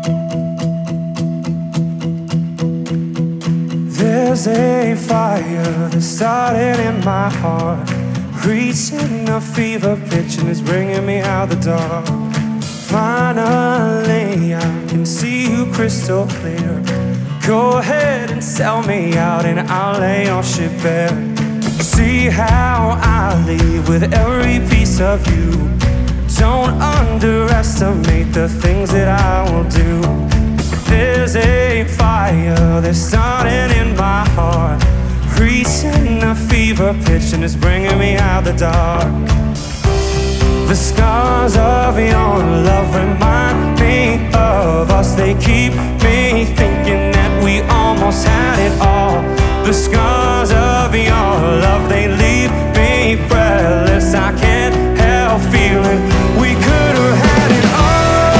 There's a fire that started in my heart, reaching a fever pitch and it's bringing me out the dark. Finally, I can see you crystal clear. Go ahead and sell me out and I'll lay your shit bare. See how I leave with every piece of you. Don't underestimate the things that I will do. There's a fire that's starting in my heart, reaching a fever pitch and it's bringing me out the dark. The scars of your love remind me of us. They keep me thinking that we almost had it all. The scars of your love, they leave me breathless. I can't help feeling we could have had it all.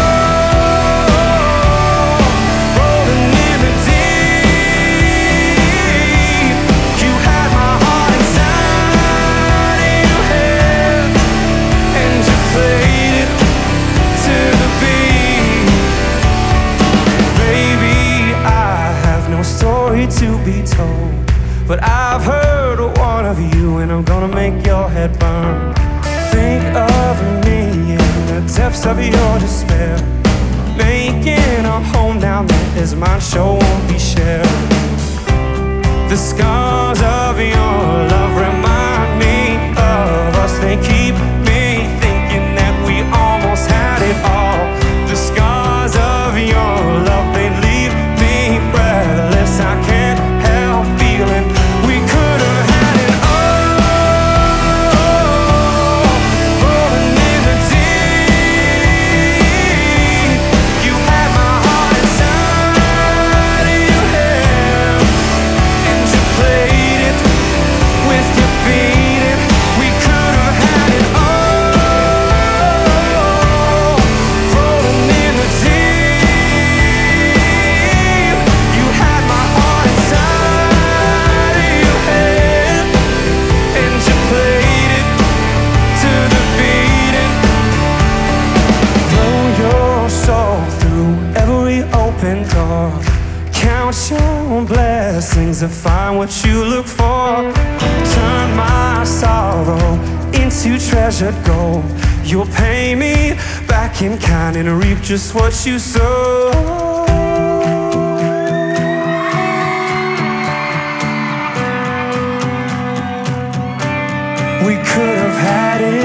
To be told, but I've heard one of you and I'm gonna make your head burn. Think of me in the depths of your despair, making a home down there is mine, sure won't be shared. The scars of your love remind me of us. They keep me thinking that we almost had it all. The scars of your love, they leave me breathless. I can't help feeling we could have had it all. Falling in the deep, you had my heart inside of your hands, and you played it with your beating. We could have had it all. Falling in the deep, you had my heart inside of your head, and you played it to the beating. Throw your soul through every open door. Count your blessings to find what you look for. Turn my sorrow into treasured gold. You'll pay me back in kind and reap just what you sow. We could have had it